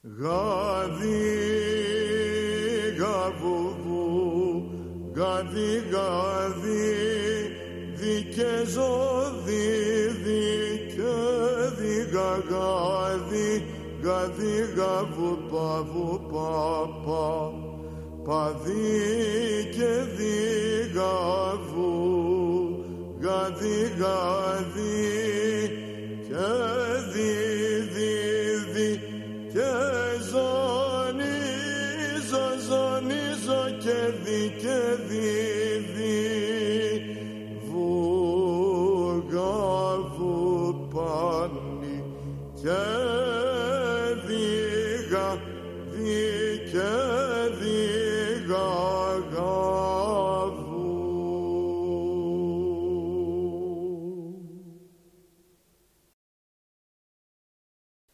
Γαδί, γαβουβού, γαδί, γαδί, δικαι ζώδι, δικαι διγαγάδι, γαδί, γαβου, παβου, παπα, παδί και διγαβού, γαδί, γαδί, και δι, και ζωνίζω, ζωνίζω και δι, βουγαβου πάνι και διγα, και